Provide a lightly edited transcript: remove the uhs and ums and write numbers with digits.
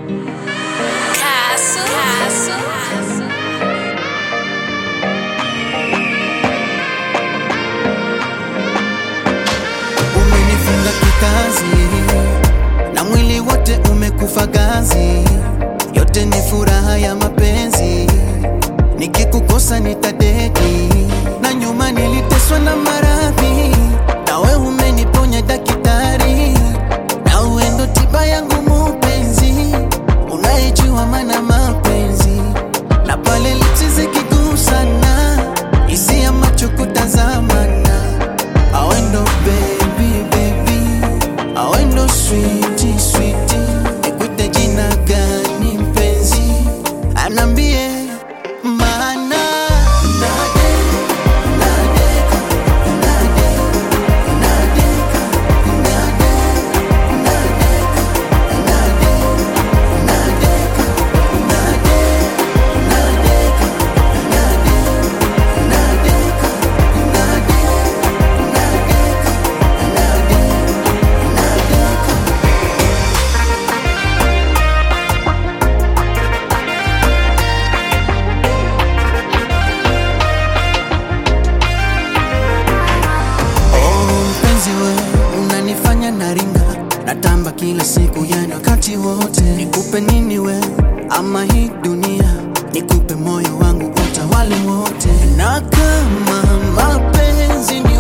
Umenifunga kikazi na mwili wote umekufa gazi, yote ni furaha ya mapenzi. Nikikukosa nitadeki, na nyuma niliteswa na maradhi, nawe umeniponya daktari, na uendo tiba yangu mupenzi, unayejua maana mapenzi. Na pale lips zikigusana, hisia macho kutazamana, awendo baby baby, awendo sweetie sweetie, nikuite jina gani mpenzi? Anambie maana unanifanya naringa, natamba kila siku, yani wakati wote. Nikupe nini we ama hii dunia, nikupe moyo wangu utawale wote. Na kama mapenzi ni